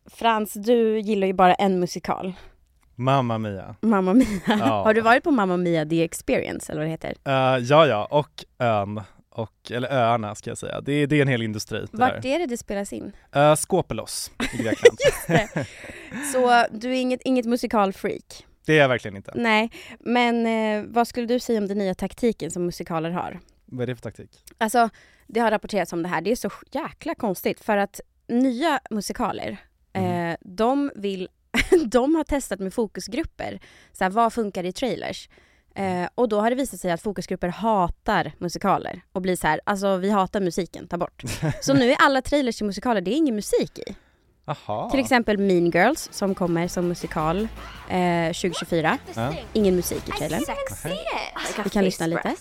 Frans, du gillar ju bara en musikal. Mamma Mia. Mamma Mia. Ja. Har du varit på Mamma Mia The Experience, eller vad det heter? Ja, och ön. Eller öarna ska jag säga. Det är en hel industri. Vart är det spelas in? Skåpelos i Grekland. Just det. Så du är inget musikalfreak? Det är jag verkligen inte. Nej, men vad skulle du säga om den nya taktiken som musikaler har? Vad är det för taktik? Alltså, det har rapporterats om det här. Det är så jäkla konstigt för att nya musikaler, de har testat med fokusgrupper. Så här, vad funkar i trailers? Och då har det visat sig att fokusgrupper hatar musikaler och blir så här, alltså vi hatar musiken, ta bort. Så nu är alla trailers till musikaler, det är ingen musik i. Aha. Till exempel Mean Girls som kommer som musikal 2024. Ingen musik i trailern. Vi kan lyssna lite.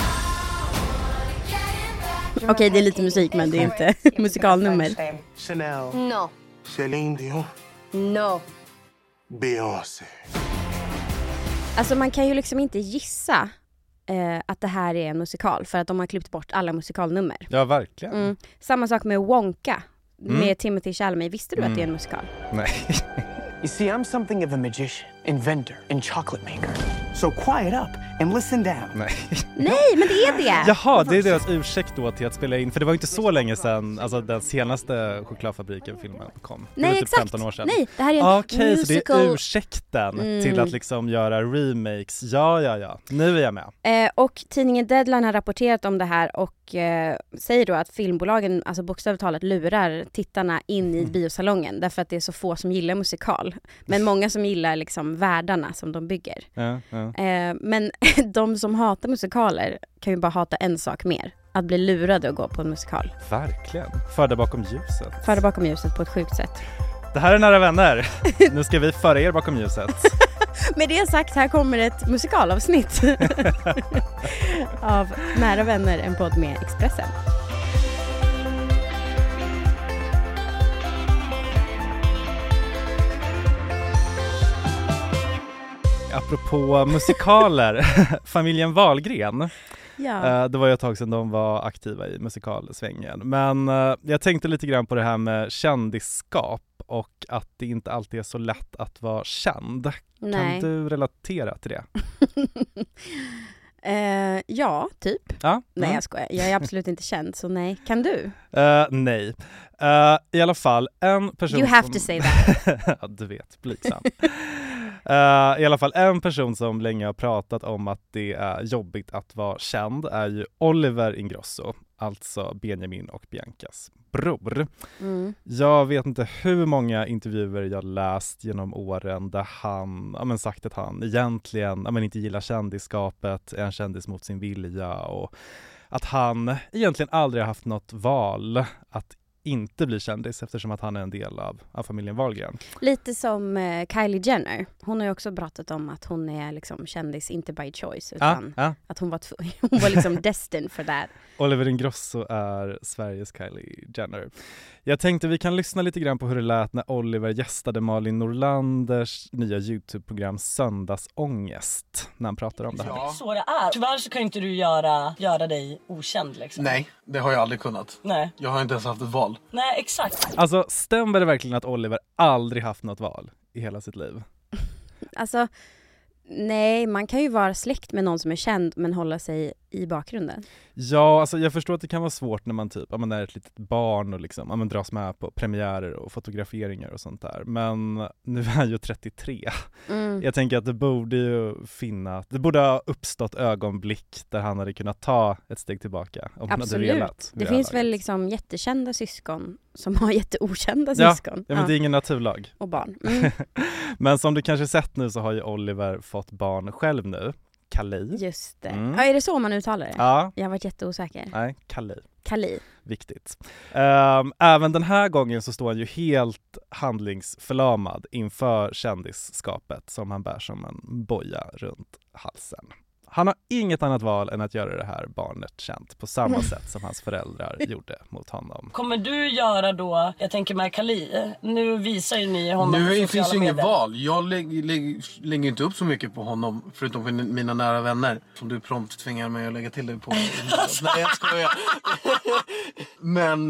Okej, det är lite musik men det är inte musikalnummer. Chanel. No. Celine Dion. No. Beyoncé. Alltså man kan ju liksom inte gissa att det här är en musikal för att de har klippt bort alla musikalnummer. Ja, verkligen. Samma sak med Wonka med Timothée Chalamet. Visste du att det är en musikal? Nej. You see, I'm something of a magician, inventor, and chocolate maker. So quiet up and listen down. Nej, men det är det! Jaha, det är deras ursäkt då till att spela in. För det var inte så länge sedan, alltså den senaste Chokladfabriken-filmen kom. Det Nej, var typ exakt. 15 år sedan. Nej, det här är en Okej, så det musical. är ursäkten till att liksom göra remakes. Ja. Nu är jag med. Och tidningen Deadline har rapporterat om det här och säger då att filmbolagen, alltså bokstavligt talat, lurar tittarna in i biosalongen därför att det är så få som gillar musikal. Men många som gillar liksom världarna som de bygger. Ja. Men de som hatar musikaler kan ju bara hata en sak mer. Att bli lurade och gå på en musikal. Verkligen. Förda bakom ljuset. Förda bakom ljuset på ett sjukt sätt. Det här är Nära vänner. Nu ska vi föra er bakom ljuset. Med det sagt, här kommer ett musikalavsnitt av Nära vänner, en podd med Expressen. Apropå musikaler, familjen Wahlgren. Ja. Det var ju ett tag sedan de var aktiva i musikalsvängen. Men jag tänkte lite grann på det här med kändisskap och att det inte alltid är så lätt att vara känd. Nej. Kan du relatera till det? Ja, typ. Ja? Nej, jag skojar. Jag är absolut inte känd, så nej. Kan du? Nej. I alla fall, en person You have to say that. Ja, du vet, blygsam. I alla fall, en person som länge har pratat om att det är jobbigt att vara känd är ju Oliver Ingrosso, alltså Benjamin och Biancas bror. Jag vet inte hur många intervjuer jag läst genom åren där han sagt att han egentligen inte gillar kändisskapet, är en kändis mot sin vilja och att han egentligen aldrig har haft något val att inte bli kändis eftersom att han är en del av familjen Wahlgren. Lite som Kylie Jenner. Hon har ju också pratat om att hon är liksom kändis inte by choice utan att hon var liksom destined for that. Oliver Ingrosso är Sveriges Kylie Jenner. Jag tänkte vi kan lyssna lite grann på hur det lät när Oliver gästade Malin Norlanders nya YouTube-program Söndagsångest när han pratade om det här. Det är så det är. Tyvärr så kan inte du göra dig okänd liksom. Nej, det har jag aldrig kunnat. Nej. Jag har inte ens haft ett val. Nej, exakt. Alltså, stämmer det verkligen att Oliver aldrig haft något val i hela sitt liv? Alltså, nej, man kan ju vara släkt med någon som är känd men hålla sig i bakgrunden. Ja, alltså jag förstår att det kan vara svårt när man man är ett litet barn och liksom, dras med på premiärer och fotograferingar och sånt där. Men nu är han ju 33. Jag tänker att det borde ha uppstått ögonblick där han hade kunnat ta ett steg tillbaka om han hade velat. Det finns väl liksom jättekända syskon som har jätteokända syskon. Ja, men det är ingen naturlag. Och barn. Men som du kanske sett nu så har ju Oliver fått barn själv nu. Kali. Just det. Ja, är det så man uttalar det? Ja. Jag har varit jätteosäker. Nej, Kali. Viktigt. Även den här gången så står han ju helt handlingsförlamad inför kändisskapet som han bär som en boja runt halsen. Han har inget annat val än att göra det här barnet känt på samma sätt som hans föräldrar gjorde mot honom. Kommer du göra då, jag tänker med Kali, nu visar ju ni honom Nu på finns sociala ju inget medier. val. Jag lägger inte upp så mycket på honom, förutom på mina nära vänner. Som du prompt tvingar mig att lägga till dig på. Nej, jag skojar. Men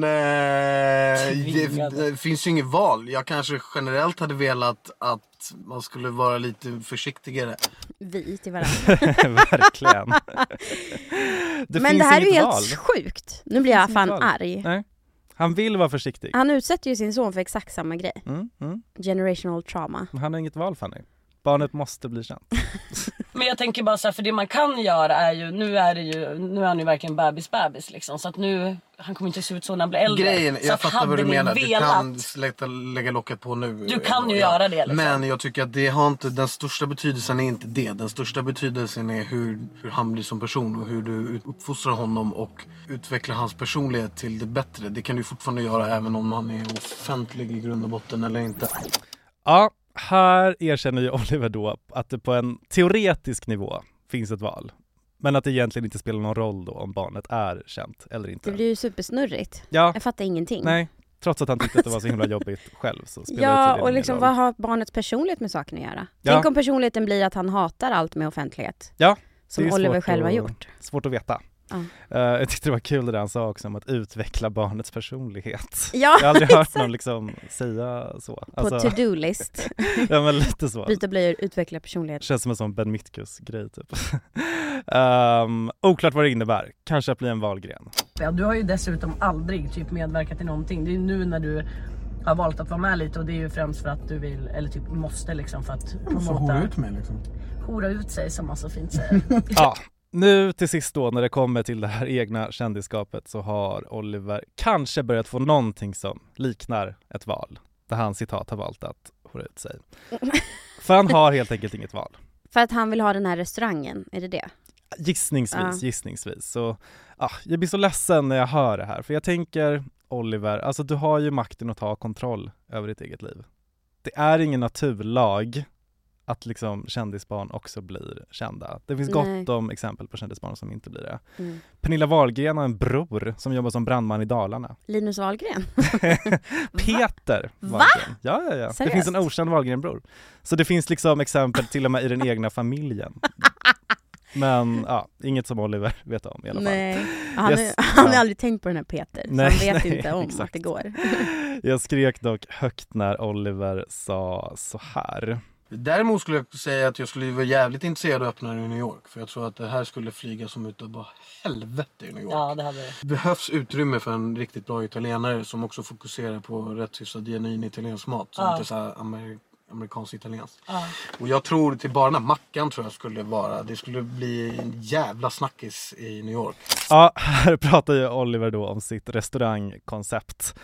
det finns ju inget val. Jag kanske generellt hade velat att man skulle vara lite försiktigare. Vi till varandra. Verkligen. Men det här är ju helt val. sjukt. Nu blir jag fan val. arg. Nej. Han vill vara försiktig. Han utsätter ju sin son för exakt samma grej. Generational trauma. Han har inget val, Fanny. Barnet måste bli känt. Men jag tänker bara så här, för det man kan göra är ju, nu är han ju verkligen bebis liksom. Så att nu, han kommer inte se ut så när han blir äldre. Grejen, så jag att fattar vad du menar. velat, Du kan lägga locket på nu. Du kan ju göra det liksom. Men jag tycker att det har inte, den största betydelsen är inte det. Den största betydelsen är hur han blir som person och hur du uppfostrar honom och utvecklar hans personlighet till det bättre. Det kan du fortfarande göra även om han är offentlig i grund och botten eller inte. Ja, här erkänner ju Oliver då att det på en teoretisk nivå finns ett val. Men att det egentligen inte spelar någon roll då om barnet är känt eller inte. Det blir ju supersnurrigt. Ja. Jag fattar ingenting. Nej, trots att han tyckte att det var så himla jobbigt själv så spelar det Ja, tydligen och ingen liksom roll. vad har barnets personlighet med saken att göra? Ja. Tänk om personligheten blir att han hatar allt med offentlighet. Ja, Som det är Oliver svårt själv har att- gjort. Svårt att veta. Ja. Jag tyckte det var kul det där han sa också om att utveckla barnets personlighet. Ja, Jag har aldrig hört exakt. någon liksom säga så. På to-do-list. Ja, men lite så. Byta blöjor, utveckla personlighet. Känns som en sån Ben Mitkus-grej typ. Oklart vad det innebär. Kanske att bli en Wahlgren. Ja, du har ju dessutom aldrig typ medverkat i någonting. Det är ju nu när du har valt att vara med lite, och det är ju främst för att du vill, eller typ måste liksom, för att hora ut mig liksom. Hora ut sig, som man så fint säger. Ja, nu till sist då när det kommer till det här egna kändisskapet så har Oliver kanske börjat få någonting som liknar ett val. Där han citat har valt att hora ut sig. För han har helt enkelt inget val. För att han vill ha den här restaurangen, är det det? Gissningsvis. Så, jag blir så ledsen när jag hör det här. För jag tänker, Oliver, alltså du har ju makten att ta kontroll över ditt eget liv. Det är ingen naturlag att liksom kändisbarn också blir kända. Det finns gott om exempel på kändisbarn som inte blir det. Pernilla Wahlgren har en bror som jobbar som brandman i Dalarna. Linus Wahlgren? Peter Va? Wahlgren. Ja. Det Seriöst? finns en okänd Wahlgren-bror. Så det finns liksom exempel till och med i den egna familjen. Men inget som Oliver vet om i alla fall. Nej, han har aldrig tänkt på den här Peter. Nej, så han vet nej, inte om exakt. att det går. Jag skrek dock högt när Oliver sa så här. Däremot skulle jag säga att jag skulle vara jävligt intresserad av att öppna i New York. För jag tror att det här skulle flyga som utav bara helvete i New York. Ja, det hade det. Det behövs utrymme för en riktigt bra italienare som också fokuserar på rätt hyfsad genuin italiensk mat. Som inte så här amerikansk italiensk. Och jag tror till bara den här mackan tror jag skulle vara. Det skulle bli en jävla snackis i New York. Ja, här pratar ju Oliver då om sitt restaurangkoncept.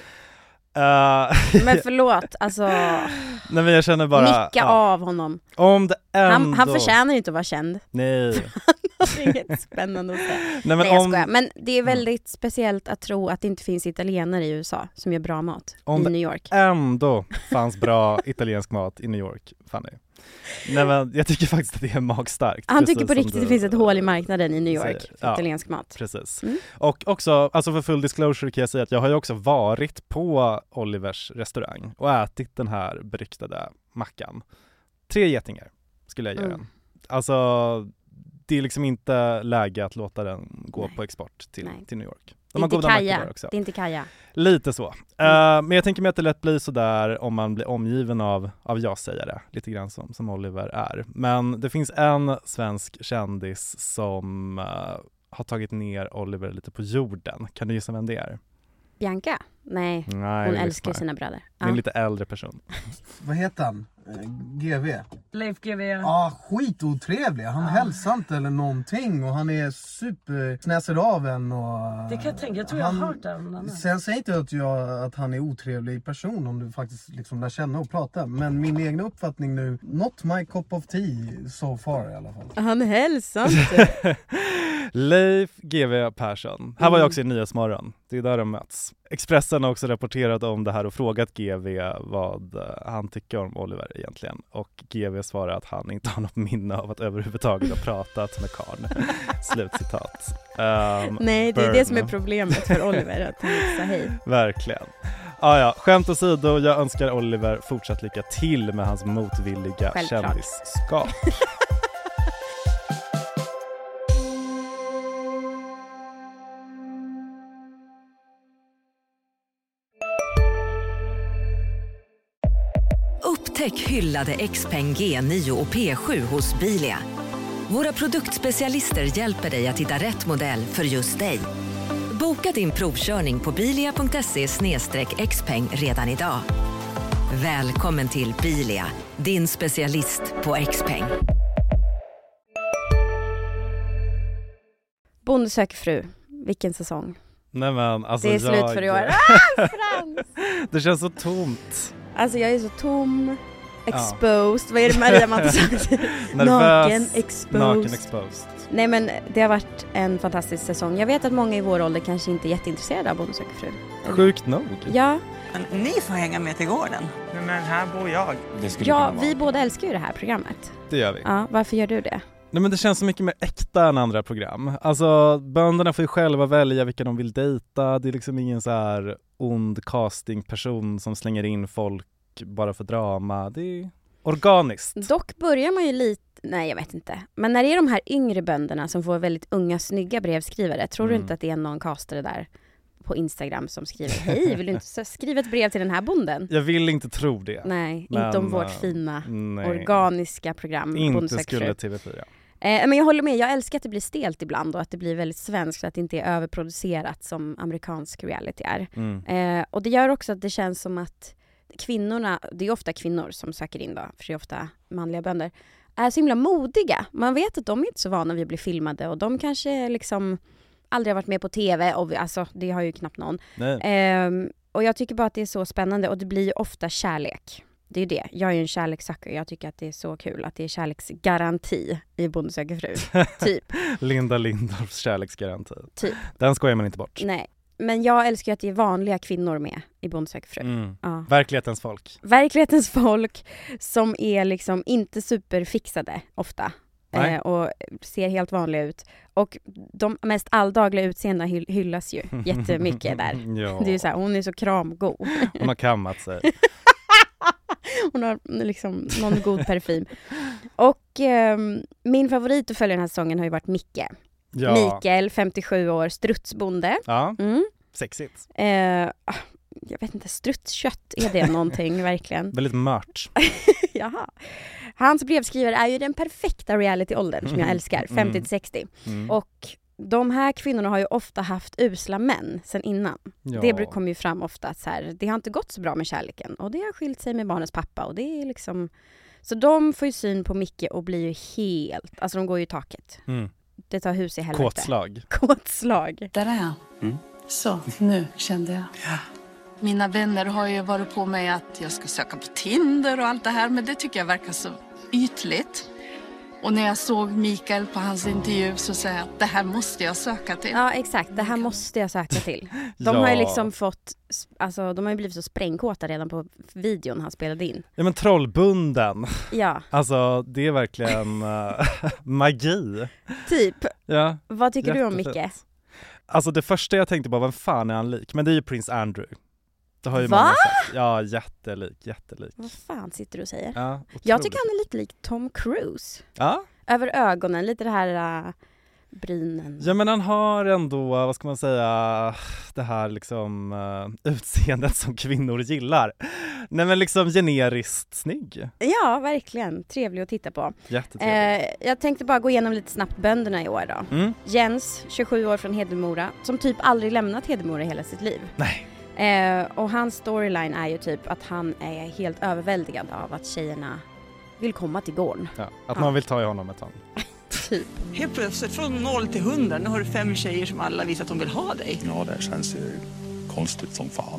Men förlåt, alltså Nej, men jag känner bara nicka av honom. Om det ändå... Han förtjänar inte att vara känd. Nej. Det är inget spännande att säga. Nej, Nej, jag skojar. Men det är väldigt speciellt att tro att det inte finns italienare i USA som gör bra mat i New York. Ändå fanns bra italiensk mat i New York, Fanny. Nej, men jag tycker faktiskt att det är magstarkt. Han tycker på riktigt det finns ett hål i marknaden i New York för italiensk mat. Precis. Och också, alltså för full disclosure kan jag säga att jag har ju också varit på Olivers restaurang och ätit den här beryktade mackan. 3 getingar skulle jag ge den. Alltså, det är liksom inte läge att låta den gå på export till New York. De har goda mackor där också. Det är inte Kaja. Lite så. Men jag tänker mig att det lätt blir så där om man blir omgiven av ja-sägare. Lite grann som Oliver är. Men det finns en svensk kändis som har tagit ner Oliver lite på jorden. Kan du gissa vem det är? Bianca? Nej, hon älskar sina bröder. Det är en lite äldre person. Vad heter han? GV? Leif GV. Ja, skitotrevlig. Han hälsar inte eller någonting. Och han är snäser av en. Och Det kan jag tänka. Jag tror jag har hört den. Sen säger inte jag att han är otrevlig person om du faktiskt liksom lär känna och prata. Men min egna uppfattning nu, not my cup of tea so far i alla fall. Han hälsar inte. Leif GW Persson. Här var jag också i Nyhetsmorgon. Det är där de möts. Expressen har också rapporterat om det här och frågat GW vad han tycker om Oliver egentligen. Och GW svarar att han inte har något minne av att överhuvudtaget ha pratat med karln. Slutcitat. Nej, det är det som är problemet för Oliver, att han inte sa hej. Verkligen. Ja, skämt åsido, jag önskar Oliver fortsatt lycka till med hans motvilliga kändisskap. Upptäck hyllade XPeng G9 och P7 hos Bilia. Våra produktspecialister hjälper dig att hitta rätt modell för just dig. Boka din provkörning på bilia.se/xpeng redan idag. Välkommen till Bilia, din specialist på XPeng. Bonde söker fru. Vilken säsong? Nej, men, alltså, det är slut för i år. Frans! Det känns så tomt. Alltså jag är så tom. Exposed. Vad är det Maria Matte sagt? Naken exposed. Nej, men det har varit en fantastisk säsong. Jag vet att många i vår ålder kanske inte är jätteintresserade av Bonde söker fru. Sjukt nog. Ja. Men ni får hänga med till gården. Men här bor jag. Ja, vi båda älskar ju det här programmet. Det gör vi. Ja, varför gör du det? Nej, men det känns så mycket mer äkta än andra program. Alltså, bönderna får ju själva välja vilka de vill dejta. Det är liksom ingen så här ond castingperson som slänger in folk bara för drama. Det är organiskt. Dock börjar man ju lite, nej jag vet inte. Men när det är de här yngre bönderna som får väldigt unga, snygga brevskrivare, tror du inte att det är någon castare där på Instagram som skriver hej, vill du inte skriva ett brev till den här bonden? Jag vill inte tro det. Nej, men, inte om vårt fina organiska program. Inte skulle TV4. Men jag håller med, jag älskar att det blir stelt ibland och att det blir väldigt svenskt, att det inte är överproducerat som amerikansk reality är. Och det gör också att det känns som att kvinnorna, det är ofta kvinnor som söker in då, för det är ofta manliga bönder, är så himla modiga. Man vet att de är inte så vana vid att bli filmade och de kanske liksom aldrig har varit med på TV, och alltså det har ju knappt någon. Och jag tycker bara att det är så spännande, och det blir ju ofta kärlek. Det är ju det. Jag är ju en kärlekssökare. Jag tycker att det är så kul att det är kärleksgaranti i Bonde söker fru. Typ. Linda Lindorffs kärleksgaranti. Typ. Den skojar man inte bort. Nej. Men jag älskar att det är vanliga kvinnor med i Bonde söker fru. Ja. Verklighetens folk. Verklighetens folk som är liksom inte superfixade ofta. Och ser helt vanliga ut. Och de mest alldagliga utseendena hyllas ju jättemycket där. Ja. Det är ju så här, hon är så kramgod. Hon har kammat sig. Hon har liksom någon god parfym. Och min favorit att följa den här säsongen har ju varit Micke. Ja. Mikael, 57 år, strutsbonde. Ja, sexigt. Jag vet inte, strutskött, är det någonting verkligen? Väldigt mört. Jaha. Hans brevskrivare är ju den perfekta reality-åldern som jag älskar, 50-60. Och de här kvinnorna har ju ofta haft usla män sen innan. Ja. Det kommer ju fram ofta att så här, det har inte gått så bra med kärleken. Och det har skilt sig med barnens pappa. Och det är liksom... Så de får ju syn på Micke och blir ju helt... Alltså de går ju i taket. Det tar hus i helvete. Kåtslag. Där är jag. Så, nu kände jag. Ja. Mina vänner har ju varit på mig att jag ska söka på Tinder och allt det här. Men det tycker jag verkar så ytligt. Och när jag såg Mikael på hans intervju så sa jag att det här måste jag söka till. Ja, exakt. Det här måste jag söka till. De har ju liksom fått... Alltså, de har ju blivit så sprängkåta redan på videon han spelade in. Ja, men trollbunden. Ja. Alltså, det är verkligen magi. Typ. Ja. Vad tycker du om Micke? Alltså, det första jag tänkte på, vem fan är han lik? Men det är ju Prince Andrew. Det har ju Va? många sagt. Ja, jättelik. Vad fan sitter du och säger? Ja, jag tycker han är lite lik Tom Cruise. Ja. Över ögonen, lite det här brynen. Ja, men han har ändå, vad ska man säga, det här liksom utseendet som kvinnor gillar. Nej, men liksom generiskt snygg. Ja, verkligen. Trevlig att titta på. Jättetrevlig. Jag tänkte bara gå igenom lite snabbt bönderna i år då. Jens, 27 år från Hedemora, som typ aldrig lämnat Hedemora i hela sitt liv. Nej. Och hans storyline är ju typ att han är helt överväldigad av att tjejerna vill komma till gården. Ja, att man vill ta i honom ett tag. Typ. Helt plötsligt från 0 till 100, nu har du 5 tjejer som alla visar att de vill ha dig. Ja, det känns ju konstigt som fan.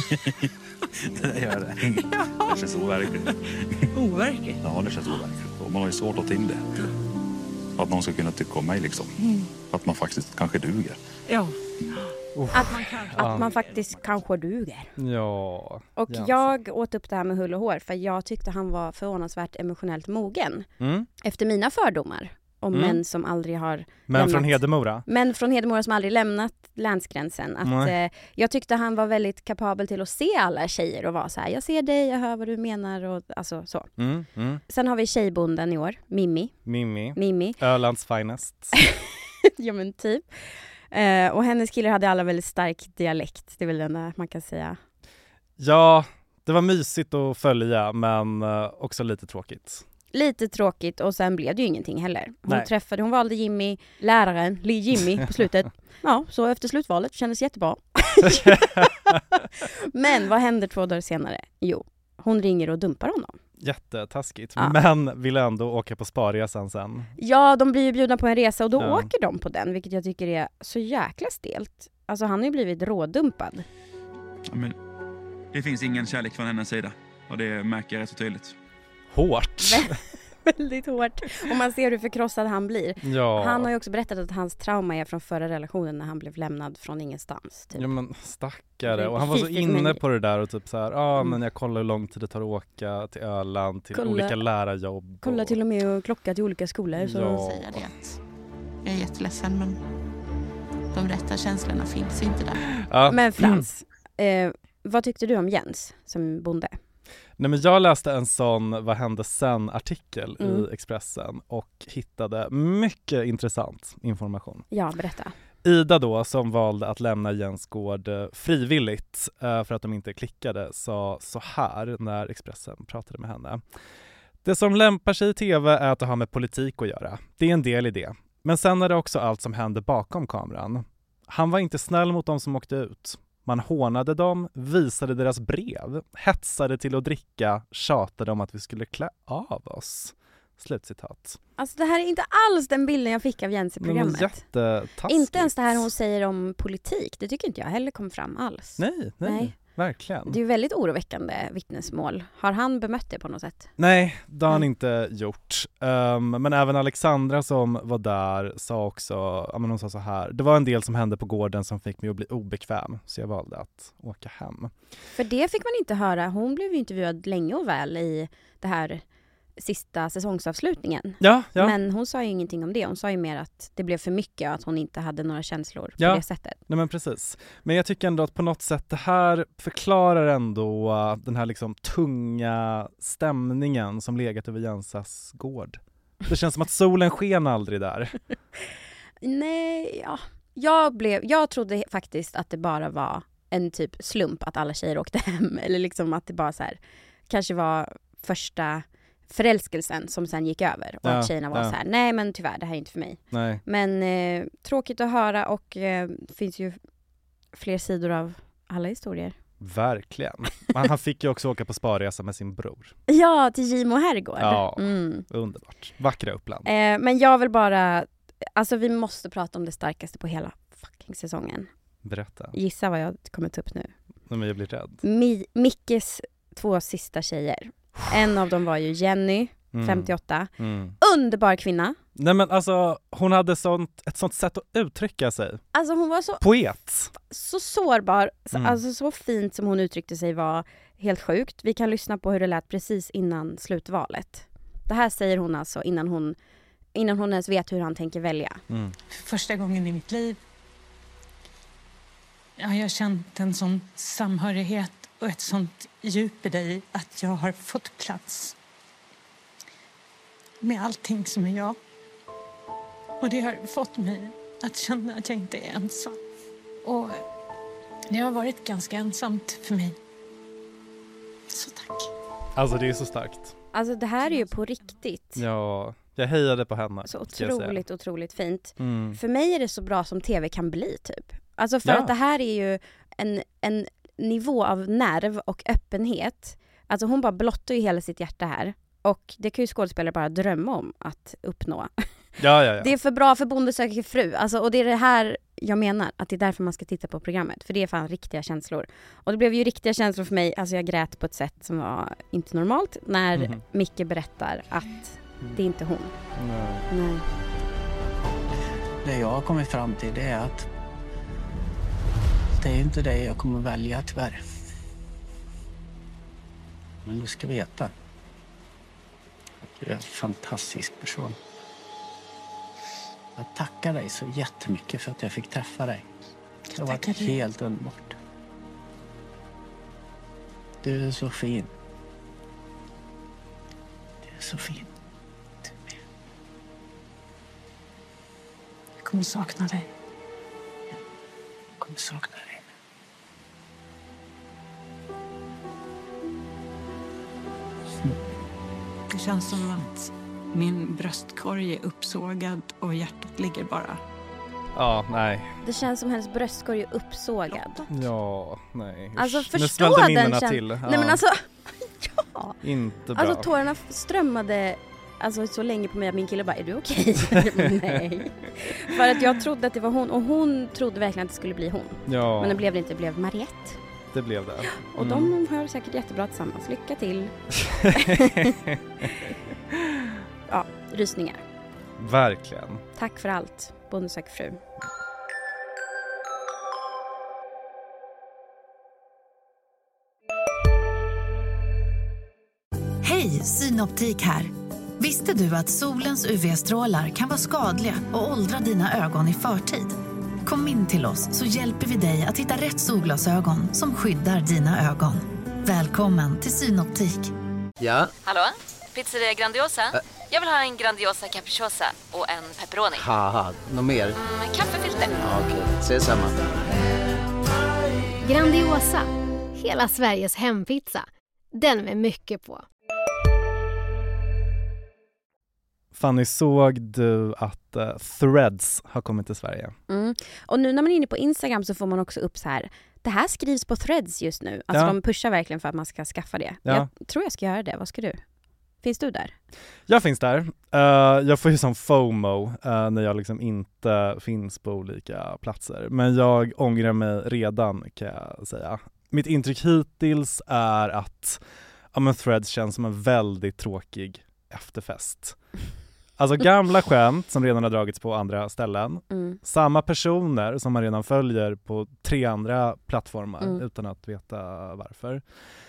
Det gör det. Ja. Det känns overkligt. Overkligt? Ja, det känns overkligt. Och man har ju svårt att till det. Att någon ska kunna tycka om mig liksom. att man faktiskt kanske duger. Ja. Att man faktiskt kanske duger. Ja. Och jag åt upp det här med hull och hår för jag tyckte han var förvånansvärt emotionellt mogen. Efter mina fördomar om män som aldrig har Men från Hedemora? Män från Hedemora som aldrig lämnat länsgränsen. Att, jag tyckte han var väldigt kapabel till att se alla tjejer och vara så här: jag ser dig, jag hör vad du menar och alltså så. Sen har vi tjejbonden i år, Mimmi. Ölands finest. Ja men typ. Och hennes killar hade alla väldigt stark dialekt. Det är väl den man kan säga. Ja, det var mysigt att följa men också lite tråkigt. Lite tråkigt och sen blev det ju ingenting heller. Hon valde läraren Jimmy på slutet. Ja, så efter slutvalet kändes jättebra. Men vad händer 2 dagar senare? Jo, hon ringer och dumpar honom. Jättetaskigt, men vill ändå åka på sparresan sen. Ja, de blir ju bjudna på en resa och då åker de på den, vilket jag tycker är så jäkla stelt. Alltså han har ju blivit rådumpad. Ja, men det finns ingen kärlek från hennes sida och det märker jag rätt så tydligt. Hårt. Väldigt hårt. Och man ser hur förkrossad han blir. Ja. Han har ju också berättat att hans trauma är från förra relationen när han blev lämnad från ingenstans. Typ. Ja men stackare. Och han var så inne på det där och typ så här, men jag kollar hur lång tid det tar att åka till Öland, till olika lärarjobb. Kolla till och med och klocka till olika skolor. Så säger det att jag är jätteledsen men de rätta känslorna finns inte där. Ja. Men Frans, vad tyckte du om Jens som bonde? Nej men jag läste en sån vad hände sen-artikel i Expressen och hittade mycket intressant information. Ja, berätta. Ida då, som valde att lämna Jens gård frivilligt för att de inte klickade, sa så här när Expressen pratade med henne. Det som lämpar sig i tv är att ha med politik att göra. Det är en del i det. Men sen är det också allt som händer bakom kameran. Han var inte snäll mot de som åkte ut. Man hånade dem, visade deras brev, hetsade till att dricka, tjatade om att vi skulle klä av oss. Slutcitat. Alltså det här är inte alls den bilden jag fick av Jens i programmet. Jättetaskigt. Inte ens det här hon säger om politik. Det tycker inte jag heller kom fram alls. Nej. Verkligen. Det är ju väldigt oroväckande vittnesmål. Har han bemött det på något sätt? Nej, det har han inte gjort. Men även Alexandra som var där sa också, hon sa så här: det var en del som hände på gården som fick mig att bli obekväm, så jag valde att åka hem. För det fick man inte höra. Hon blev ju intervjuad länge och väl i det här sista säsongsavslutningen. Ja. Men hon sa ju ingenting om det. Hon sa ju mer att det blev för mycket och att hon inte hade några känslor på det sättet. Nej men precis. Men jag tycker ändå att på något sätt det här förklarar ändå den här liksom tunga stämningen som legat över Jensas gård. Det känns som att solen sken aldrig där. Nej, jag trodde faktiskt att det bara var en typ slump att alla tjejer åkte hem. Eller liksom att det bara så här kanske var första förälskelsen som sen gick över och att tjejerna var så här: nej men tyvärr, det här är inte för mig. Nej. Men tråkigt att höra och det finns ju fler sidor av alla historier. Verkligen. Han fick ju också åka på sparresa med sin bror. Ja, till Gimo herrgård. Ja, underbart. Vackra Uppland. Men jag vill bara, alltså vi måste prata om det starkaste på hela fucking säsongen. Berätta. Gissa vad jag kommer ta upp nu. Men jag blir rädd. Mickes 2 sista tjejer. En av dem var ju Jenny, 58. Underbar kvinna. Nej men alltså, hon hade ett sånt sätt att uttrycka sig. Alltså hon var så poet. Så sårbar. Alltså så fint som hon uttryckte sig var helt sjukt. Vi kan lyssna på hur det lät precis innan slutvalet. Det här säger hon alltså innan hon ens vet hur han tänker välja. Första gången i mitt liv jag har känt en sån samhörighet och ett sånt djup i dig att jag har fått plats med allting som är jag. Och det har fått mig att känna att jag inte är ensam. Och det har varit ganska ensamt för mig. Så tack. Alltså det är så starkt. Alltså det här är ju på riktigt. Ja, jag hejade på henne. Så otroligt fint. För mig är det så bra som tv kan bli typ. Alltså för att det här är ju en nivå av nerv och öppenhet. Alltså hon bara blottar ju hela sitt hjärta här. Och det kan ju skådespelare bara drömma om att uppnå. Ja. Det är för bra för Bonde söker fru. Alltså, och det är det här jag menar. Att det är därför man ska titta på programmet. För det är fan riktiga känslor. Och det blev ju riktiga känslor för mig. Alltså jag grät på ett sätt som var inte normalt. När Micke berättar att det är inte hon. Nej. Det jag har kommit fram till det är att det är inte det jag kommer välja tyvärr. Men du ska veta att du är en fantastisk person. Jag tackar dig så jättemycket för att jag fick träffa dig. Det har varit helt underbart. Du är så fin. Du är så fin. Jag kommer sakna dig. Jag kommer sakna dig. Det känns som att min bröstkorg är uppsågad och hjärtat ligger bara. Ja, nej. Det känns som hennes bröstkorg är uppsågad. Ja, nej. Alltså Nu förstå smällde den minnena känslan. till. Ja. Nej men alltså, ja. Inte bra. Alltså tårarna strömmade alltså så länge på mig att min kille bara, är du okej? Nej. För att jag trodde att det var hon och hon trodde verkligen att det skulle bli hon. Ja. Men det blev det inte, det blev Mariette. Det blev det. Och de hör säkert jättebra tillsammans. Lycka till. Ja, rysningar. Verkligen. Tack för allt, Bonde söker fru. Hej, Synoptik här. Visste du att solens UV-strålar kan vara skadliga och åldra dina ögon i förtid? Kom in till oss så hjälper vi dig att hitta rätt solglasögon som skyddar dina ögon. Välkommen till Synoptik. Ja? Hallå? Pizzeria Grandiosa? Jag vill ha en Grandiosa capriciosa och en pepperoni. Haha, något mer? Kaffefilter. Ja, okej, ses samma. Grandiosa, hela Sveriges hempizza. Den med mycket på. Fanny, såg du att Threads har kommit till Sverige? Och nu när man är inne på Instagram så får man också upp så här, det här skrivs på Threads just nu. Alltså de pushar verkligen för att man ska skaffa det. Ja. Jag tror jag ska göra det. Vad ska du? Finns du där? Jag finns där. Jag får ju som FOMO när jag liksom inte finns på olika platser. Men jag ångrar mig redan, kan jag säga. Mitt intryck hittills är att Threads känns som en väldigt tråkig efterfest. Alltså gamla skämt som redan har dragits på andra ställen. Samma personer som man redan följer på 3 andra plattformar utan att veta varför.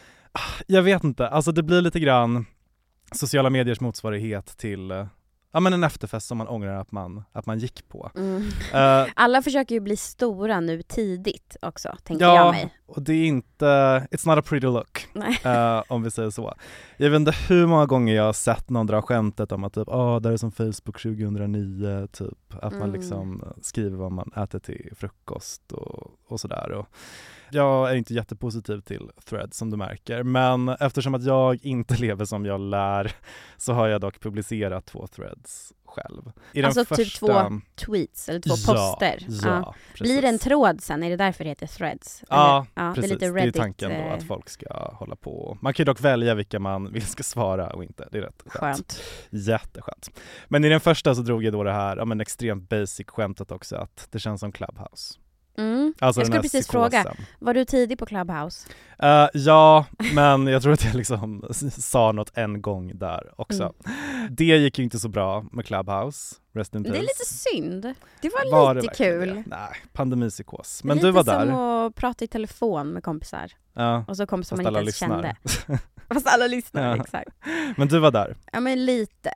Jag vet inte, alltså det blir lite grann sociala mediers motsvarighet till en efterfest som man ångrar att man gick på. Alla försöker ju bli stora nu tidigt också, tänker jag mig. Ja, och det är inte, it's not a pretty look, om vi säger så. Jag vet inte hur många gånger jag har sett någon dra skämtet om att typ, där är som Facebook 2009, typ, att man liksom skriver vad man äter till frukost och sådär. Och jag är inte jättepositiv till Threads som du märker, men eftersom att jag inte lever som jag lär så har jag dock publicerat 2 threads själv. Alltså typ 2 tweets eller 2 poster. Ja, blir det en tråd sen? Är det därför det heter Threads? Ja, eller? precis. Det är, lite Reddit, det är tanken då att folk ska hålla på. Man kan ju dock välja vilka man vill ska svara och inte. Det är rätt skönt. Jätteskönt. Men i den första så drog jag då det här extremt basic skämtet också, att det känns som Clubhouse. Alltså jag skulle precis psykosen. fråga, var du tidig på Clubhouse? Ja, men jag tror att jag liksom sa något en gång där också. Det gick ju inte så bra med Clubhouse. Rest in peace. Det är lite synd. Det var lite kul. Det? Nej, pandemipsykos. Men du var där. Lite som att prata i telefon med kompisar. Ja, och så kompisar man inte ens kände. Fast alla lyssnar, exakt. Men du var där. Ja, men lite.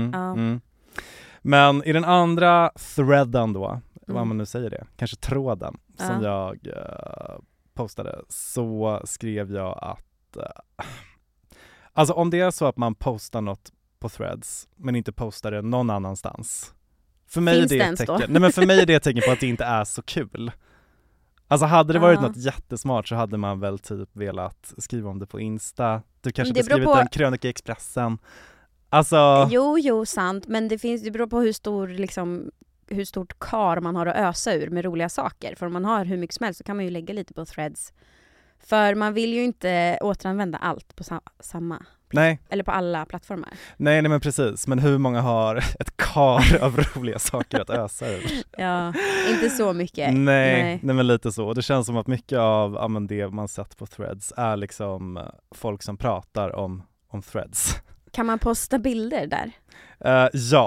Men i den andra threaden då, vad man nu säger det, kanske tråden som jag postade, så skrev jag att alltså om det är så att man postar något på Threads men inte postar det någon annanstans, för mig är det ett tecken. Nej, men för mig är det ett tecken på att det inte är så kul. Alltså hade det varit något jättesmart så hade man väl typ velat skriva om det på Insta. Du kanske hade skrivit en krönika i Expressen. Alltså Jo, sant, men det beror på hur stort kar man har att ösa ur med roliga saker. För om man har hur mycket som helst så kan man ju lägga lite på Threads. För man vill ju inte återanvända allt på samma. Nej. Eller på alla plattformar. Nej, men precis. Men hur många har ett kar av roliga saker att ösa ur? Ja, inte så mycket. Nej, men lite så. Och det känns som att mycket av det man sett på Threads är liksom folk som pratar om Threads. Kan man posta bilder där? Ja,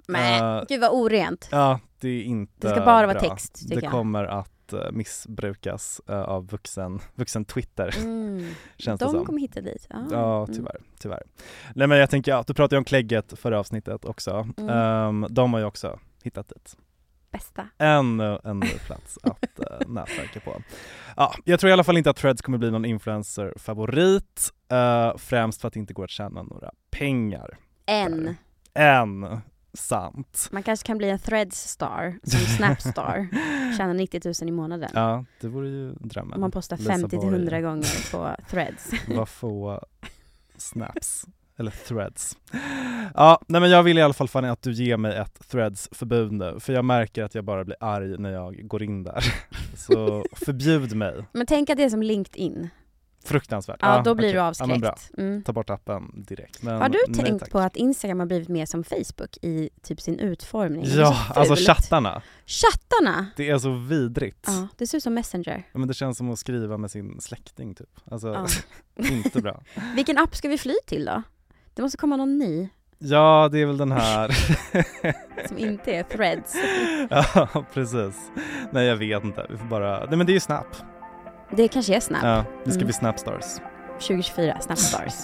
Men gud vad orent. Ja, det är inte Det ska bara vara bra. text, tycker Det jag. kommer att missbrukas av vuxen Twitter. Känns det De som. kommer hitta dit. Ja, tyvärr. Nej, men jag tänker, du pratade ju om Klägget förra avsnittet också. De har ju också hittat dit. Bästa. En plats att nätverka på. Ja, jag tror i alla fall inte att Threads kommer bli någon influencer-favorit. Främst för att det inte går att tjäna några pengar. Än. Sant. Man kanske kan bli en Threads-star som Snapstar. Tjänar 90 000 i månaden. Ja, det vore ju drömmen. Om man postar 50-100 gånger på Threads. Vad få snaps. Eller Threads. Ja, nej, men jag vill i alla fall Fanny att du ger mig ett Threads-förbud nu. För jag märker att jag bara blir arg när jag går in där. Så förbjud mig. Men tänk att det är som LinkedIn. Fruktansvärt. Ja, då blir du avskräckt. Ja, ta bort appen direkt. Men, har du tänkt på att Instagram har blivit mer som Facebook i typ sin utformning? Ja, alltså chattarna. Chattarna? Det är så vidrigt. Ja, det ser ut som Messenger. Ja, men det känns som att skriva med sin släkting typ. Alltså, inte bra. Vilken app ska vi fly till då? Det måste komma någon ny. Ja, det är väl den här. Som inte är Threads. Ja, precis. Nej, jag vet inte. Vi får bara... Nej, men det är ju Snap. Det kanske är Snap. Ja, det ska bli Snapstars. 2024, Snapstars.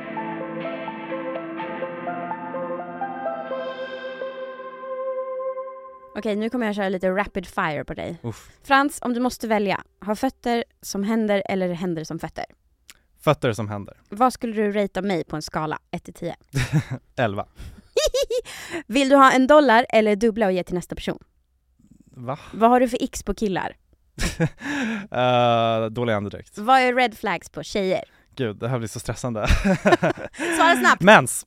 Okej, nu kommer jag köra lite rapid fire på dig. Frans, om du måste välja, ha fötter som händer eller händer som fötter? Fötter som händer. Vad skulle du ratea mig på en skala 1-10? 11. Vill du ha $1 eller dubbla och ge till nästa person? Va? Vad har du för x på killar? Dålig andedräkt. Vad är red flags på tjejer? Gud, det här blir så stressande. Svara snabbt. Mens.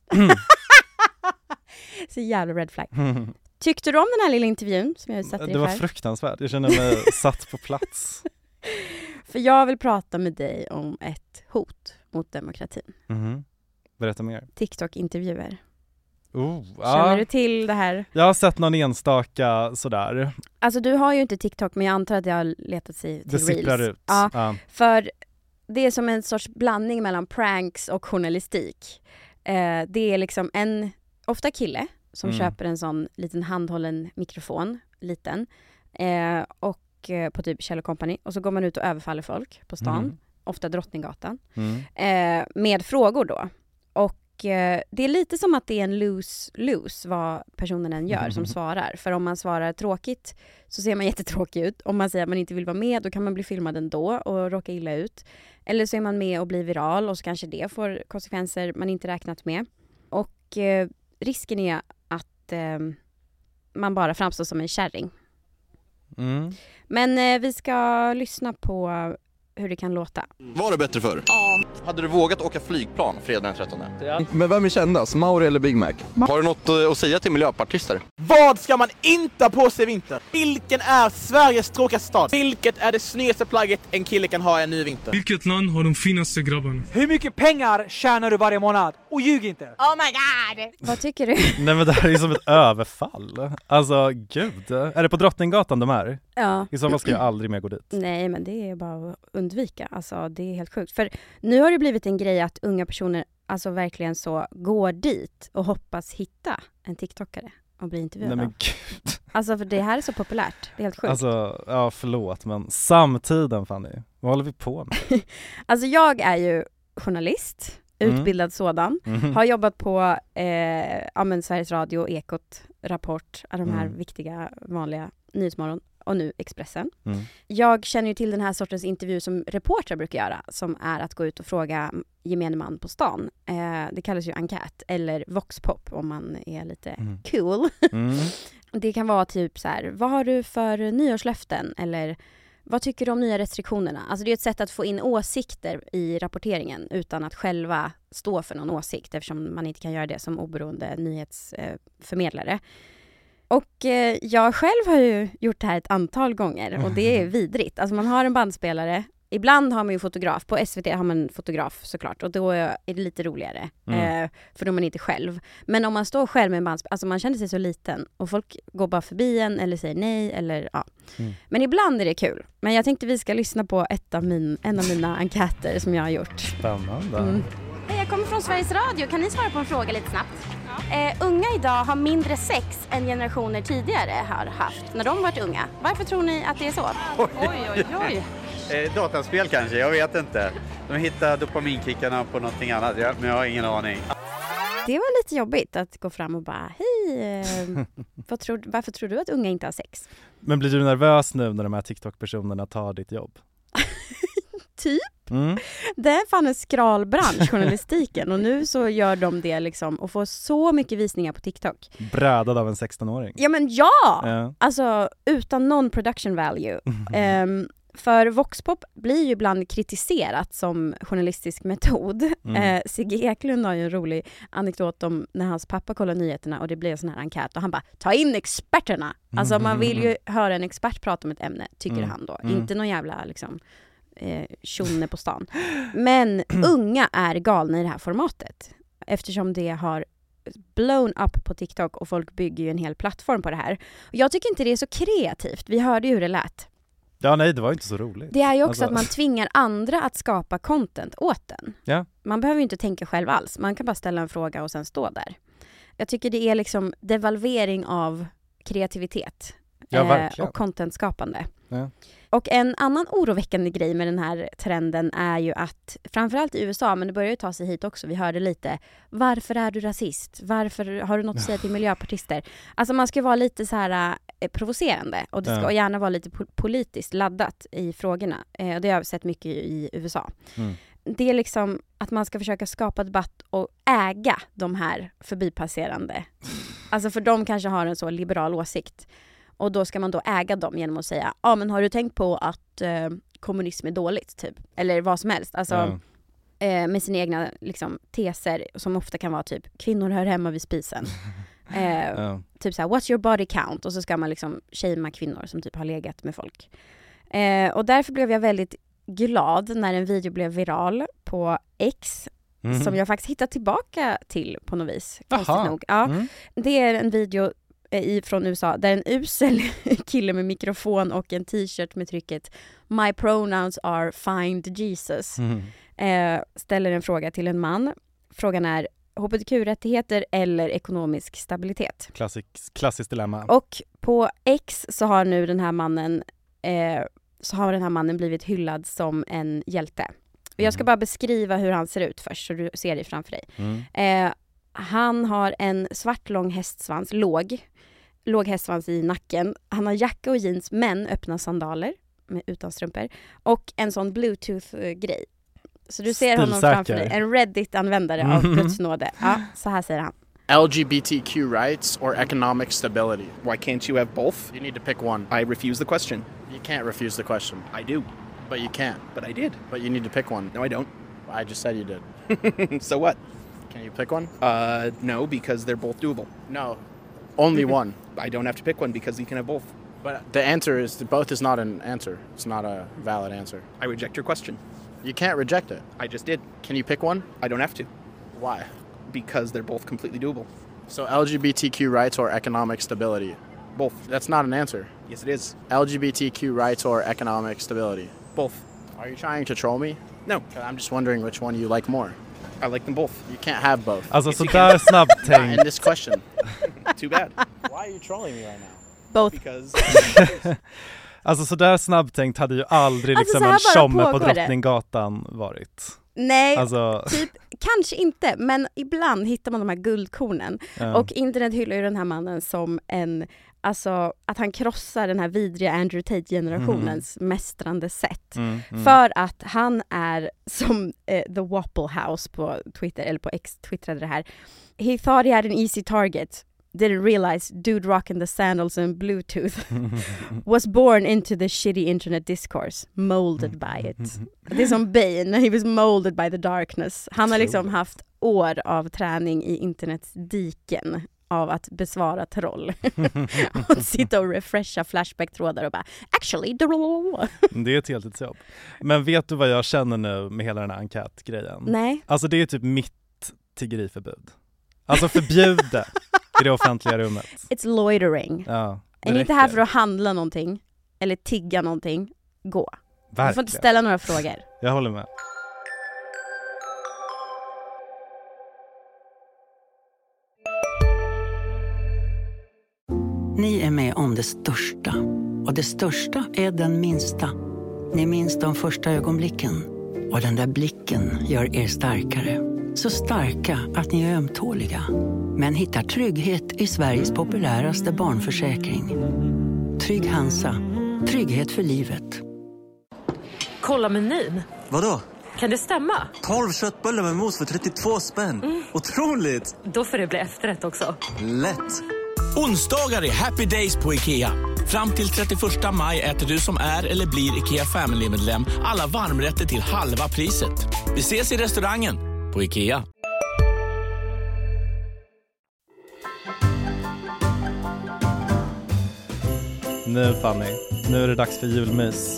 Så jävla red flag. Tyckte du om den här lilla intervjun som jag satte Det var fruktansvärt. Jag känner mig satt på plats. För jag vill prata med dig om ett hot mot demokratin. Berätta mer. TikTok-intervjuer. Ja. Känner du till det här? Jag har sett någon enstaka sådär. Alltså du har ju inte TikTok, men jag antar att jag har letat sig till Reels. Det sipprar ut. Ja, för det är som en sorts blandning mellan pranks och journalistik. Det är liksom en, ofta kille, som köper en sån liten handhållen mikrofon, liten, och på typ Kjell & Company. Och så går man ut och överfaller folk på stan, ofta Drottninggatan, med frågor då. Och det är lite som att det är en lose vad personen än gör som svarar. För om man svarar tråkigt så ser man jättetråkig ut. Om man säger att man inte vill vara med, då kan man bli filmad ändå och råka illa ut. Eller så är man med och blir viral och så kanske det får konsekvenser man inte räknat med. Och risken är att man bara framstår som en kärring. Men vi ska lyssna på hur det kan låta. Var det bättre förr? Ja. Hade du vågat åka flygplan fredag den 13? Ja. Men vem är kändast? Mauri eller Big Mac? Har du något att säga till miljöpartister? Vad ska man inte ha på sig i vinter? Vilken är Sveriges tråkigaste stad? Vilket är det snyggaste plagget en kille kan ha en ny vinter? Vilket land har de finaste grabbarna? Hur mycket pengar tjänar du varje månad? Och ljug inte! Oh my god! Vad tycker du? Nej, men det här är ju som ett överfall. Alltså, gud. Är det på Drottninggatan de är? Ja. I så fall ska jag aldrig mer gå dit. Nej, men det är bara att undvika. Alltså, det är helt sjukt. För nu har det blivit en grej att unga personer alltså verkligen så går dit och hoppas hitta en TikTokare och bli intervjuad. Nej, men gud. Alltså, för det här är så populärt. Det är helt sjukt. Alltså, ja, förlåt, men samtiden, Fanny. Vad håller vi på med? Alltså, jag är ju journalist, utbildad sådan. Har jobbat på Sveriges Radio, Ekot, Rapport, de här viktiga, vanliga Nyhetsmorgon och nu Expressen. Jag känner ju till den här sortens intervju som reportrar brukar göra, som är att gå ut och fråga gemene man på stan. Det kallas ju enkät eller voxpop om man är lite cool. Det kan vara typ så här: vad har du för nyårslöften? Eller vad tycker du om nya restriktionerna? Alltså det är ett sätt att få in åsikter i rapporteringen utan att själva stå för någon åsikt, eftersom man inte kan göra det som oberoende nyhetsförmedlare. Och jag själv har ju gjort det här ett antal gånger och det är vidrigt. Alltså man har en bandspelare, ibland har man ju fotograf, på SVT har man fotograf såklart och då är det lite roligare för då är man inte själv. Men om man står själv med en bandspelare, alltså man känner sig så liten och folk går bara förbi en eller säger nej eller ja. Men ibland är det kul. Men jag tänkte vi ska lyssna på en av mina enkäter som jag har gjort. Spännande. Hej, jag kommer från Sveriges Radio. Kan ni svara på en fråga lite snabbt? Unga idag har mindre sex än generationer tidigare har haft när de varit unga. Varför tror ni att det är så? Oj. Dataspel kanske, jag vet inte. De hittar dopaminkickarna på någonting annat, men jag har ingen aning. Det var lite jobbigt att gå fram och bara, hej, varför tror du att unga inte har sex? Men blir du nervös nu när de här TikTok-personerna tar ditt jobb? Typ. Det är fan en skralbransch, journalistiken. Och nu så gör de det liksom och får så mycket visningar på TikTok. Brödad av en 16-åring. Ja men ja! Alltså utan någon production value. För Voxpop blir ju ibland kritiserat som journalistisk metod. Sigge Eklund har ju en rolig anekdot om när hans pappa kollar nyheterna och det blir en sån här enkät och han bara, ta in experterna! Alltså man vill ju höra en expert prata om ett ämne, tycker han då. Inte någon jävla liksom tjonne på stan. Men unga är galna i det här formatet. Eftersom det har blown up på TikTok och folk bygger ju en hel plattform på det här. Och jag tycker inte det är så kreativt. Vi hörde ju hur det lät. Ja, nej, det var inte så roligt. Det är ju också att man tvingar andra att skapa content åt den. Ja. Man behöver ju inte tänka själv alls. Man kan bara ställa en fråga och sen stå där. Jag tycker det är liksom devalvering av kreativitet och contentskapande. Ja. Och en annan oroväckande grej med den här trenden är ju att, framförallt i USA, men det börjar ju ta sig hit också, vi hörde lite, varför är du rasist? Varför har du något att säga till miljöpartister? Alltså man ska vara lite så här provocerande och det ska gärna vara lite politiskt laddat i frågorna. Det har jag sett mycket i USA. Det är liksom att man ska försöka skapa debatt och äga de här förbipasserande. Alltså för de kanske har en så liberal åsikt. Och då ska man då äga dem genom att säga, men har du tänkt på att kommunism är dåligt typ? Eller vad som helst. Alltså med sina egna liksom, teser som ofta kan vara typ, kvinnor hör hemma vid spisen. Typ såhär, what's your body count? Och så ska man liksom shamea kvinnor som typ har legat med folk. Och därför blev jag väldigt glad när en video blev viral på X. Som jag faktiskt hittat tillbaka till på något vis. Konstigt nog. Ja. Det är en video från USA där en usel kille med mikrofon och en t-shirt med trycket My pronouns are find Jesus ställer en fråga till en man. Frågan är hbtq-rättigheter eller ekonomisk stabilitet. Klassiskt dilemma. Och på X så har nu den här mannen blivit hyllad som en hjälte. Och jag ska bara beskriva hur han ser ut först så du ser det framför dig. Han har en svart lång hästsvans, låg hästsvans i nacken. Han har jacka och jeans men öppna sandaler utan strumpor. Och en sån Bluetooth-grej. Så du ser honom framför dig. En Reddit-användare av Guds nåde. Ja, så här säger han. LGBTQ rights or economic stability? Why can't you have both? You need to pick one. I refuse the question. You can't refuse the question. I do. But you can't. But I did. But you need to pick one. No, I don't. I just said you did. So what? Can you pick one? No, because they're both doable. No, only one. I don't have to pick one because you can have both. But the answer is both is not an answer. It's not a valid answer. I reject your question. You can't reject it. I just did. Can you pick one? I don't have to. Why? Because they're both completely doable. So LGBTQ rights or economic stability? Both. That's not an answer. Yes, it is. LGBTQ rights or economic stability? Both. Are you trying to troll me? No. I'm just wondering which one you like more. I like them both. You can't have both. Alltså så där snabbtänkt. In this question. Too bad. Why are you trolling me right now? Both. Because alltså så där snabbtänkt hade ju aldrig liksom en tjomme på Drottninggatan varit. Nej, alltså typ kanske inte, men ibland hittar man de här guldkornen. Och internet hyllar ju den här mannen som alltså att han krossar den här vidriga Andrew Tate-generationens mästrande sätt. För att han är som The Wapple House på Twitter, eller på X twittrade det här. He thought he had an easy target. Didn't realize dude rocking the sandals and Bluetooth was born into the shitty internet discourse, molded by it. Det är som Bane, he was molded by the darkness. Han har liksom haft år av träning i internets diken av att besvara troll. Och sitta och refresha flashback-trådar och bara, actually, det är ett heltidsjobb. Men vet du vad jag känner nu med hela den här enkätgrejen? Nej. Alltså det är typ mitt tiggeriförbud. Alltså förbjud det i det offentliga rummet. It's loitering. Ja, är ni inte här för att handla någonting eller tigga någonting? Gå. Verkligen. Du får inte ställa några frågor. Jag håller med. Ni är med om det största. Och det största är den minsta. Ni minns de första ögonblicken. Och den där blicken gör er starkare. Så starka att ni är ömtåliga. Men hittar trygghet i Sveriges populäraste barnförsäkring. Trygg Hansa. Trygghet för livet. Kolla menyn. Vadå? Kan det stämma? 12 köttbullar med mos för 32 spänn. Otroligt! Då får det bli efterrätt också. Lätt! Onsdagar är happy days på IKEA. Fram till 31 maj äter du som är eller blir IKEA Family-medlem alla varmrätter till halva priset. Vi ses i restaurangen på IKEA. Nu Fanny, nu är det dags för julmys.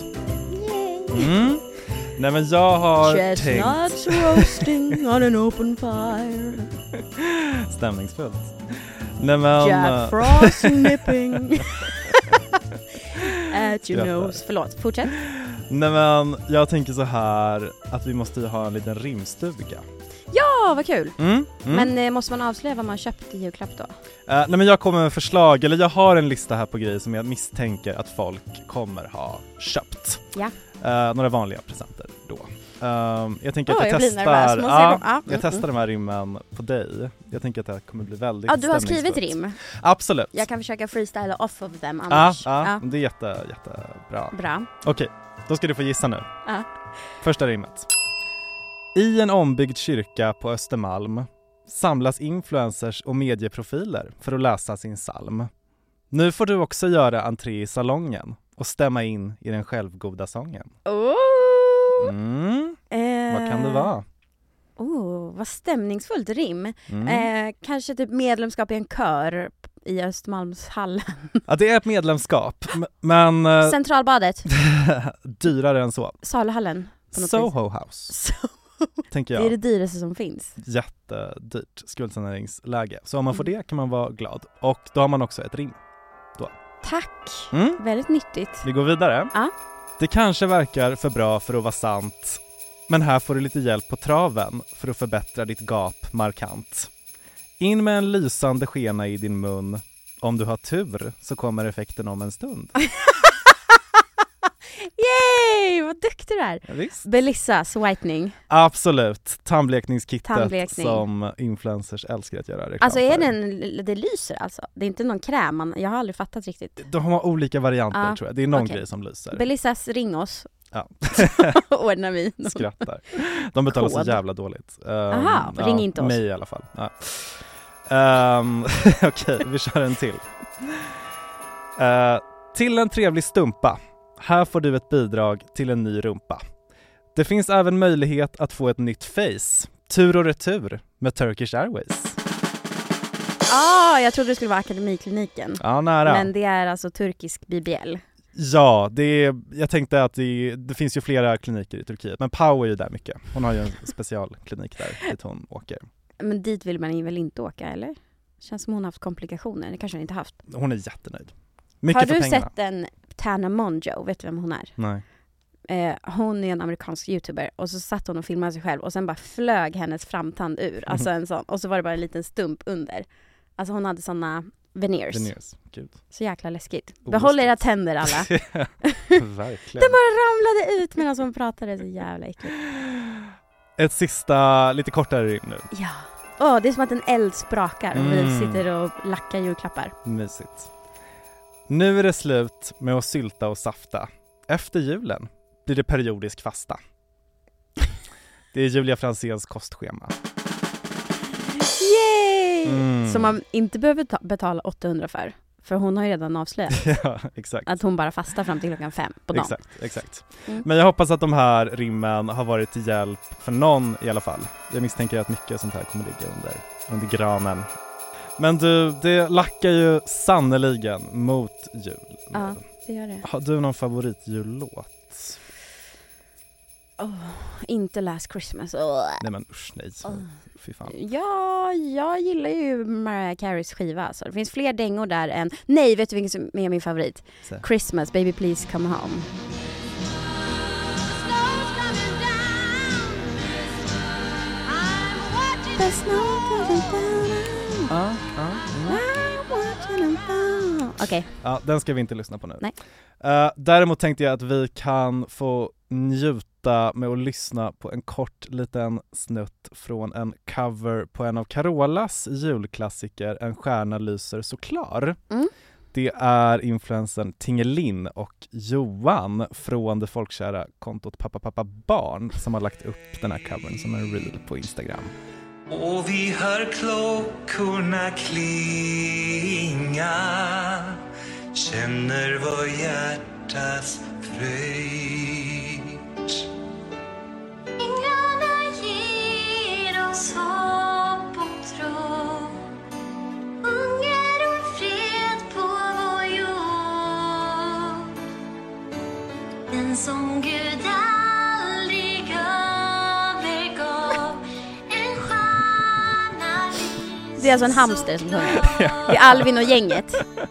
Nej men jag har Chestnuts tänkt roasting on an open fire. Stämningsfullt. Nej men Jack Frost nipping at your nose. Förlåt, fortsätt. Nej men jag tänker så här att vi måste ju ha en liten rimstuga. Ja, vad kul. Mm. Men måste man avslöja vad man köpt i julklapp då? Nej men jag kommer med förslag, eller jag har en lista här på grejer som jag misstänker att folk kommer ha köpt. Ja. Några vanliga presenter då. Jag tänker att jag testar de här rimmen på dig. Jag tänker att det här kommer bli väldigt du har skrivit rim? Absolut. Jag kan försöka freestyla off of them annars. Det är jättebra. Bra. Okej, då ska du få gissa nu. Ja. Första rimmet. I en ombyggd kyrka på Östermalm samlas influencers och medieprofiler för att läsa sin psalm. Nu får du också göra entré i salongen och stämma in i den självgoda sången. Vad kan det vara? Vad stämningsfullt rim. Kanske typ medlemskap i en kör i Östermalmshallen. Ja, det är ett medlemskap, men Centralbadet. Dyrare än så. Saluhallen på något Soho House. Tänker jag. Det är det dyraste som finns. Jättedyrt skuldsaneringsläge. Så om man får det kan man vara glad. Och då har man också ett rim. Då. Tack. Väldigt nyttigt. Vi går vidare. Det kanske verkar för bra för att vara sant. Men här får du lite hjälp på traven för att förbättra ditt gap markant. In med en lysande skena i din mun. Om du har tur så kommer effekten om en stund. Yay, vad duktig du är. Ja, visst. Belissas whitening. Absolut, tandblekningskittet som influencers älskar att göra reklam. Alltså är det lyser alltså? Det är inte någon kräm, jag har aldrig fattat riktigt. De har olika varianter tror jag, det är någon grej som lyser. Belissas, ring oss. Ja. Ordnar vi. Skrattar. De betalar så jävla dåligt. Aha, ring inte oss. Mig i alla fall. Ja. Okej, vi kör en till. Till en trevlig stumpa. Här får du ett bidrag till en ny rumpa. Det finns även möjlighet att få ett nytt face. Tur och retur med Turkish Airways. Jag trodde det skulle vara Akademikliniken. Ja, nära. Men det är alltså turkisk BBL. Ja, jag tänkte att det finns ju flera kliniker i Turkiet. Men Pau är ju där mycket. Hon har ju en specialklinik där dit hon åker. Men dit vill man väl inte åka, eller? Känns som hon har haft komplikationer. Det kanske hon inte haft. Hon är jättenöjd. Mycket har för du pengarna. Sett en Tana Mongeau? Vet du vem hon är? Nej. Hon är en amerikansk YouTuber. Och så satt hon och filmade sig själv. Och sen bara flög hennes framtand ur. Alltså en sån. Och så var det bara en liten stump under. Alltså hon hade såna veneers. Gud. Så jäkla läskigt. Behåll era tänder alla. Verkligen. Den bara ramlade ut medan hon pratade. Så jävla äckligt. Ett sista, lite kortare rim nu. Ja. Det är som att en eld sprakar. Och vi sitter och lackar julklappar. Mysigt. Nu är det slut med att sylta och safta. Efter julen blir det periodisk fasta. Det är Julia Franzéns kostschema. Yay! Som man inte behöver betala 800 för hon har ju redan avslöjat. Ja, exakt. Att hon bara fastar fram till 5:00 på dagen. Exakt. Men jag hoppas att de här rimmen har varit till hjälp för någon i alla fall. Jag misstänker att mycket sånt här kommer ligga under granen. Men du, det lackar ju sannoliken mot jul. Ja, det gör det. Har du någon favoritjullåt? Inte Last Christmas. Nej men usch, nej. Fy fan. Ja, jag gillar ju Mariah Careys skiva. Alltså. Det finns fler dängor där än... Nej, vet du vilken som är min favorit? Så. Christmas, Baby Please Come Home. The snow coming down. Okej. Ja, den ska vi inte lyssna på nu. Nej. Däremot tänkte jag att vi kan få njuta med att lyssna på en kort liten snutt från en cover på en av Carolas julklassiker, En stjärna lyser så klar. Det är influensen Tingelin och Johan från det folkkära kontot Pappa Barn som har lagt upp den här covern som en reel på Instagram. Och vi hör klockorna klinga, känner vår hjärtas fröjd. Änglarna ger oss hopp och tro, hunger och fred på vår jord. Den som Gud aldrig övergav, en stjärna. Det är alltså en hamster som sjunger. Det är Alvin och gänget.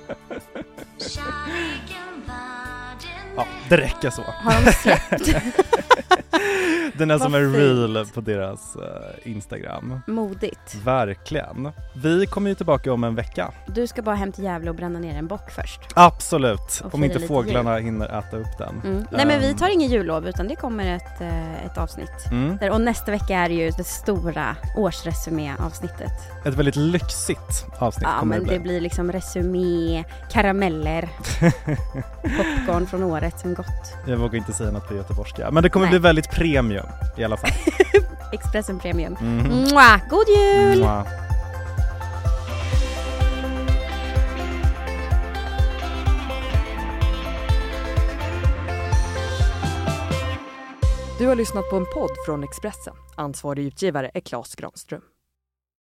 Ja, det räcker så. Har de släppt? Den är som en reel på deras Instagram. Modigt. Verkligen. Vi kommer ju tillbaka om en vecka. Du ska bara hem till Gävle och bränna ner en bock först. Absolut. Och om inte lite fåglarna hinner äta upp den. Nej, men vi tar ingen jullov utan det kommer ett avsnitt. Och nästa vecka är det ju det stora årsresumé-avsnittet. Ett väldigt lyxigt avsnitt kommer men det blir liksom resumé, karameller, popcorn från året som gått. Jag vågar inte säga något på göteborgska. Men det kommer bli väldigt premium i alla fall. Expressen Premium. God jul! Mwah. Du har lyssnat på en podd från Expressen. Ansvarig utgivare är Claes Granström.